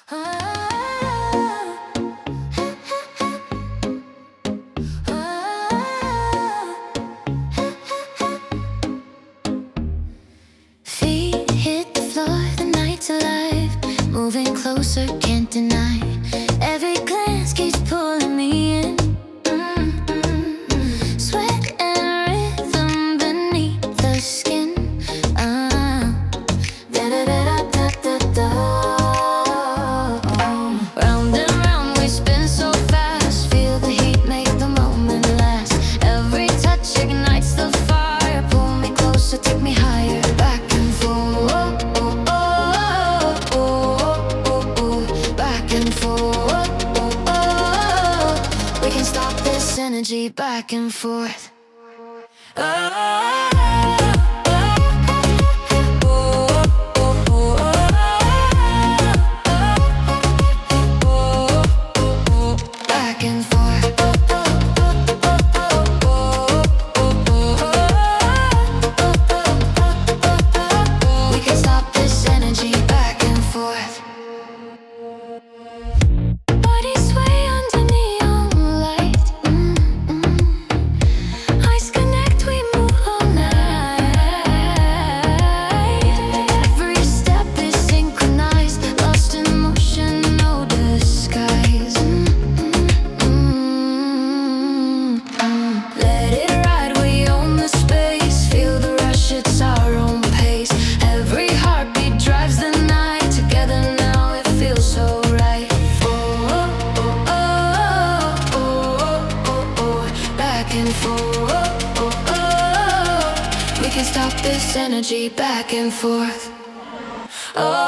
Feet hit the floor, the night's alive, moving closer, can't deny. Every glance keeps pulling me in. Sweat and rhythm beneath the skin. Da-da-da-da-da-da-da. Round and round we spin so fast, feel the heat make the moment last. Every touch ignites the fire, pull me closer, take me higher. Back and forth, back and forth. We can stop this energy, back and forth. Back and forth. We can stop this energy, back and forth. Bodies sway under neon light. Eyes connect, we move all night. Every step is synchronized, lost in motion, no disguise. Let it ride, we own the space. Feel the rush, it's our own pace. Every heartbeat drives the night. Together now, it feels so right. Back and forth. We can stop this energy, back and forth.